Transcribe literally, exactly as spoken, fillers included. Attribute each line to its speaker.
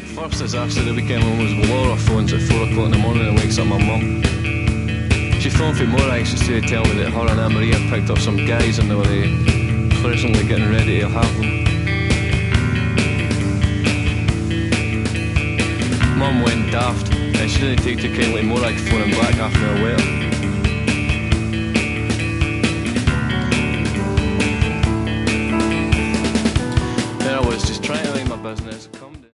Speaker 1: First disaster of the weekend one was Laura phones at four o'clock in the morning and wakes up my mum. She phoned for more anxious to tell me that her and Anne-Marie had picked up some guys and they were uh, presently getting ready to have them. Mum went daft and she didn't take too kindly Morag phoning back half an hour later.